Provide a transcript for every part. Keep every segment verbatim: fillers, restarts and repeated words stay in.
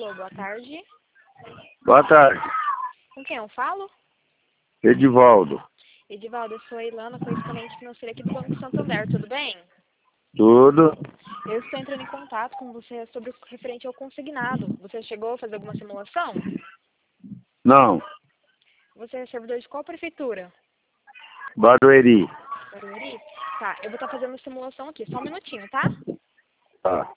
Alô, boa tarde. Boa tarde. Com quem eu falo? Edivaldo. Edivaldo, eu sou a Ilana, correspondente financeira aqui do Banco Santander, tudo bem? Tudo? Eu estou entrando em contato com você sobre o referente ao consignado. Você chegou a fazer alguma simulação? Não. Você é servidor de qual prefeitura? Barueri. Barueri? Tá, eu vou estar fazendo a simulação aqui, só um minutinho, tá? Tá.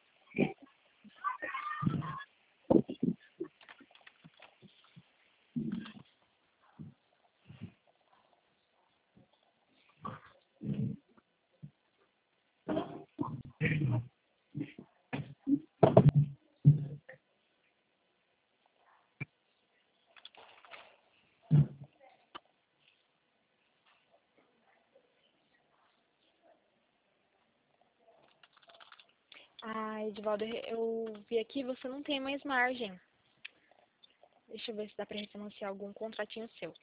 Ah, Edivaldo, eu vi aqui, você não tem mais margem. Deixa eu ver se dá para refinanciar algum contratinho seu.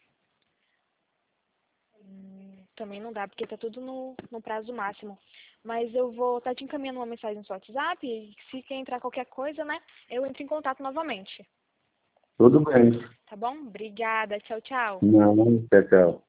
Hum, também não dá, porque tá tudo no, no prazo máximo. Mas eu vou estar te encaminhando uma mensagem no seu WhatsApp e se quer entrar qualquer coisa, né, eu entro em contato novamente. Tudo bem. Tá bom? Obrigada. Tchau, tchau. Não, tchau, tchau.